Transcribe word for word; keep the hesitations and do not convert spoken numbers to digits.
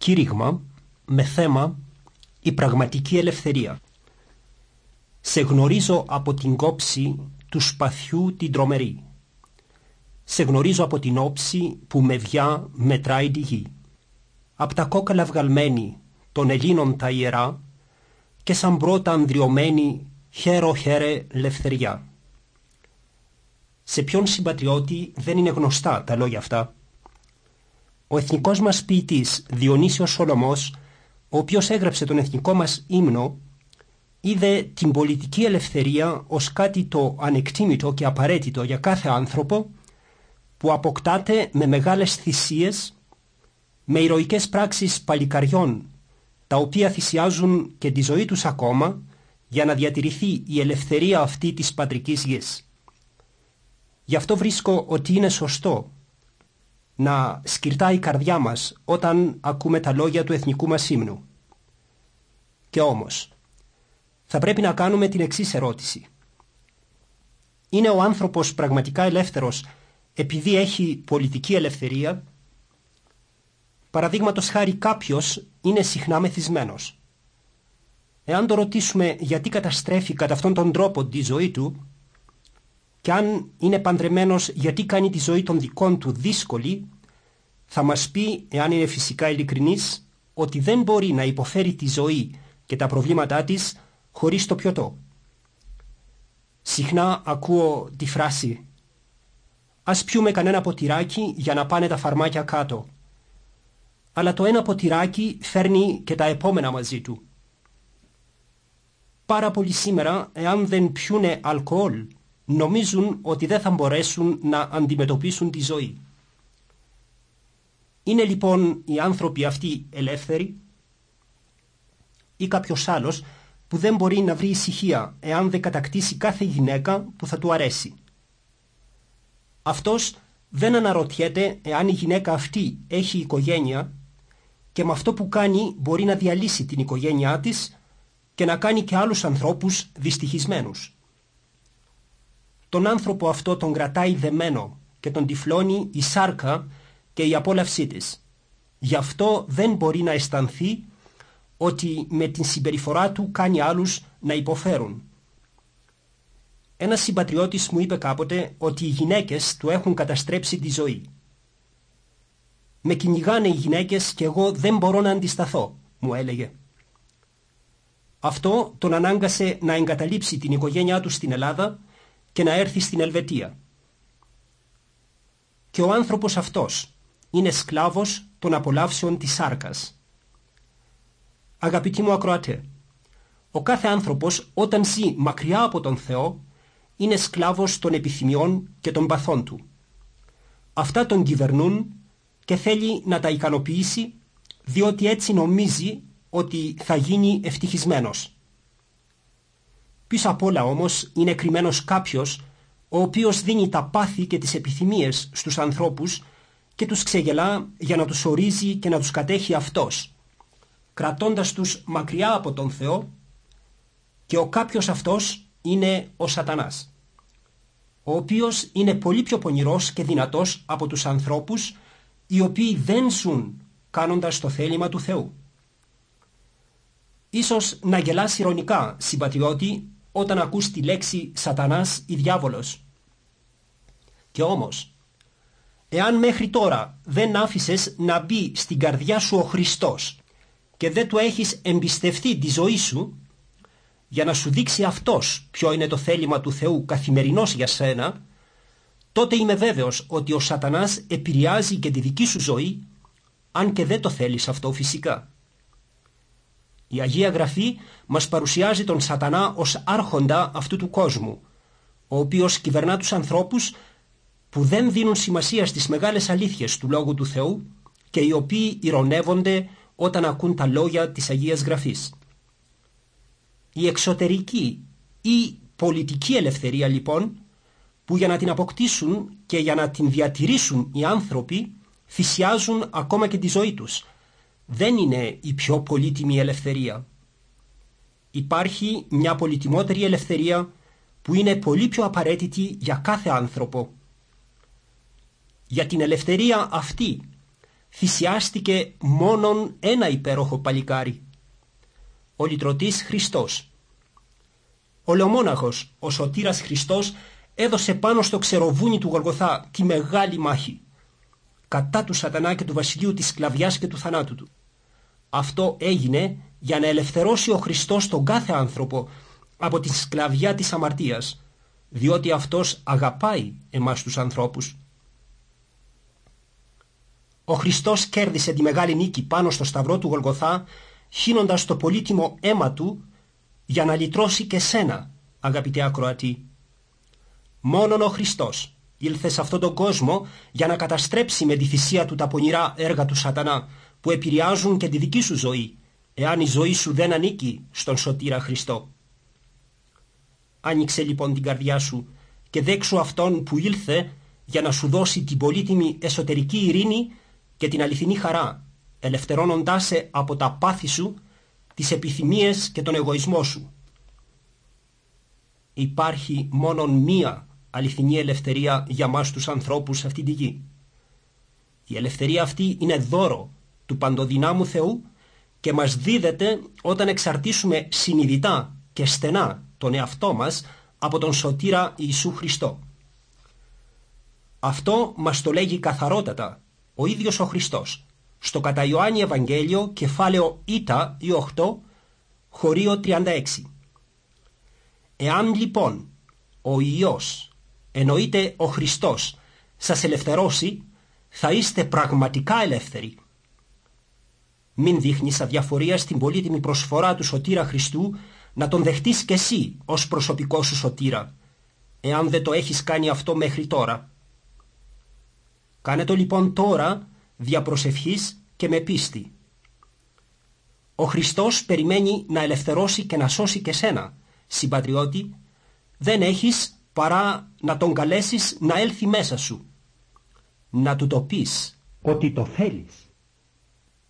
κήρυγμα με θέμα η πραγματική ελευθερία. Σε γνωρίζω από την κόψη του σπαθιού την τρομερή. Σε γνωρίζω από την όψη που με βιά μετράει τη γη. Απ' τα κόκαλα βγαλμένη των Ελλήνων τα ιερά και σαν πρώτα ανδριωμένη χέρο χέρε λευθεριά. Σε ποιον συμπατριώτη δεν είναι γνωστά τα λόγια αυτά? Ο εθνικός μας ποιητής Διονύσιος Σολωμός, ο οποίος έγραψε τον εθνικό μας ύμνο, είδε την πολιτική ελευθερία ως κάτι το ανεκτήμητο και απαραίτητο για κάθε άνθρωπο, που αποκτάται με μεγάλες θυσίες, με ηρωικές πράξεις παλικαριών, τα οποία θυσιάζουν και τη ζωή τους ακόμα για να διατηρηθεί η ελευθερία αυτή της πατρικής γης. Γι' αυτό βρίσκω ότι είναι σωστό να σκυρτάει η καρδιά μας όταν ακούμε τα λόγια του εθνικού μας ύμνου. Και όμως, θα πρέπει να κάνουμε την εξής ερώτηση. Είναι ο άνθρωπος πραγματικά ελεύθερος επειδή έχει πολιτική ελευθερία? Παραδείγματος χάρη, κάποιος είναι συχνά μεθυσμένος. Εάν το ρωτήσουμε γιατί καταστρέφει κατά αυτόν τον τρόπο τη ζωή του, και αν είναι παντρεμένος γιατί κάνει τη ζωή των δικών του δύσκολη, θα μας πει, εάν είναι φυσικά ειλικρινής, ότι δεν μπορεί να υποφέρει τη ζωή και τα προβλήματά της χωρίς το πιωτό. Συχνά ακούω τη φράση «Ας πιούμε κανένα ποτηράκι για να πάνε τα φαρμάκια κάτω». Αλλά το ένα ποτηράκι φέρνει και τα επόμενα μαζί του. Πάρα πολλοί σήμερα, εάν δεν πιούνε αλκοόλ, νομίζουν ότι δεν θα μπορέσουν να αντιμετωπίσουν τη ζωή. Είναι λοιπόν οι άνθρωποι αυτοί ελεύθεροι, ή κάποιος άλλος που δεν μπορεί να βρει ησυχία εάν δεν κατακτήσει κάθε γυναίκα που θα του αρέσει? Αυτός δεν αναρωτιέται εάν η γυναίκα αυτή έχει οικογένεια και με αυτό που κάνει μπορεί να διαλύσει την οικογένειά της και να κάνει και άλλους ανθρώπους δυστυχισμένους. Τον άνθρωπο αυτό τον κρατάει δεμένο και τον τυφλώνει η σάρκα και η απόλαυσή της. Γι' αυτό δεν μπορεί να αισθανθεί ότι με την συμπεριφορά του κάνει άλλους να υποφέρουν. Ένας συμπατριώτης μου είπε κάποτε ότι οι γυναίκες του έχουν καταστρέψει τη ζωή. «Με κυνηγάνε οι γυναίκες και εγώ δεν μπορώ να αντισταθώ», μου έλεγε. Αυτό τον ανάγκασε να εγκαταλείψει την οικογένειά του στην Ελλάδα και να έρθει στην Ελβετία. Και ο άνθρωπος αυτός είναι σκλάβος των απολαύσεων της σάρκας. Αγαπητοί μου ακροατέ, ο κάθε άνθρωπος όταν ζει μακριά από τον Θεό είναι σκλάβος των επιθυμιών και των παθών του. Αυτά τον κυβερνούν και θέλει να τα ικανοποιήσει, διότι έτσι νομίζει ότι θα γίνει ευτυχισμένος. Πίσω απ' όλα όμως είναι κρυμμένος κάποιος ο οποίος δίνει τα πάθη και τις επιθυμίες στους ανθρώπους και τους ξεγελά για να τους ορίζει και να τους κατέχει αυτός, κρατώντας τους μακριά από τον Θεό, και ο κάποιος αυτός είναι ο Σατανάς, ο οποίος είναι πολύ πιο πονηρός και δυνατός από τους ανθρώπους οι οποίοι δεν ζουν κάνοντας το θέλημα του Θεού. Ίσως να γελάς ειρωνικά, συμπατριώτη, όταν ακούς τη λέξη Σατανάς ή διάβολος. Και όμως, εάν μέχρι τώρα δεν άφησες να μπει στην καρδιά σου ο Χριστός και δεν του έχεις εμπιστευτεί τη ζωή σου για να σου δείξει αυτός ποιο είναι το θέλημα του Θεού καθημερινώς για σένα, τότε είμαι βέβαιος ότι ο Σατανάς επηρεάζει και τη δική σου ζωή, αν και δεν το θέλεις αυτό φυσικά. Η Αγία Γραφή μας παρουσιάζει τον Σατανά ως άρχοντα αυτού του κόσμου, ο οποίος κυβερνά τους ανθρώπους που δεν δίνουν σημασία στις μεγάλες αλήθειες του Λόγου του Θεού και οι οποίοι ηρωνεύονται όταν ακούν τα λόγια της Αγίας Γραφής. Η εξωτερική ή πολιτική ελευθερία λοιπόν, που για να την αποκτήσουν και για να την διατηρήσουν οι άνθρωποι θυσιάζουν ακόμα και τη ζωή τους, δεν είναι η πιο πολύτιμη ελευθερία. Υπάρχει μια πολυτιμότερη ελευθερία που είναι πολύ πιο απαραίτητη για κάθε άνθρωπο. Για την ελευθερία αυτή θυσιάστηκε μόνον ένα υπέροχο παλικάρι, ο λυτρωτής Χριστός. Ο Λεομόναχος, ο σωτήρας Χριστός, έδωσε πάνω στο ξεροβούνι του Γολγοθά τη μεγάλη μάχη κατά του σατανά και του βασιλείου της σκλαβιάς και του θανάτου του. Αυτό έγινε για να ελευθερώσει ο Χριστός τον κάθε άνθρωπο από τη σκλαβιά της αμαρτίας, διότι Αυτός αγαπάει εμάς τους ανθρώπους. Ο Χριστός κέρδισε τη μεγάλη νίκη πάνω στο σταυρό του Γολγοθά, χύνοντας το πολύτιμο αίμα του για να λυτρώσει και σένα, αγαπητέ ακροατή. Μόνον ο Χριστός ήλθε σε αυτόν τον κόσμο για να καταστρέψει με τη θυσία του τα πονηρά έργα του σατανά που επηρεάζουν και τη δική σου ζωή, εάν η ζωή σου δεν ανήκει στον σωτήρα Χριστό. Άνοιξε λοιπόν την καρδιά σου και δέξου Αυτόν που ήλθε για να σου δώσει την πολύτιμη εσωτερική ειρήνη και την αληθινή χαρά, ελευθερώνοντάς σε από τα πάθη σου, τις επιθυμίες και τον εγωισμό σου. Υπάρχει μόνον μία αληθινή ελευθερία για μας τους ανθρώπους σε αυτή τη γη. Η ελευθερία αυτή είναι δώρο του παντοδυνάμου Θεού και μας δίδεται όταν εξαρτήσουμε συνειδητά και στενά τον εαυτό μας από τον σωτήρα Ιησού Χριστό. Αυτό μας το λέγει καθαρότατα ο ίδιος ο Χριστός στο κατά Ιωάννη Ευαγγέλιο κεφάλαιο Ήτα ή οκτώ χωρίο τριάντα έξι. Εάν λοιπόν ο Υιός, εννοείται ο Χριστός, σας ελευθερώσει, θα είστε πραγματικά ελεύθεροι. Μην δείχνεις αδιαφορία στην πολύτιμη προσφορά του σωτήρα Χριστού να τον δεχτείς κι εσύ ως προσωπικό σου σωτήρα, εάν δεν το έχεις κάνει αυτό μέχρι τώρα. Κάνε το λοιπόν τώρα δια προσευχής και με πίστη. Ο Χριστός περιμένει να ελευθερώσει και να σώσει και σένα, συμπατριώτη. Δεν έχεις παρά να τον καλέσεις να έλθει μέσα σου, να του το πεις ότι το θέλεις.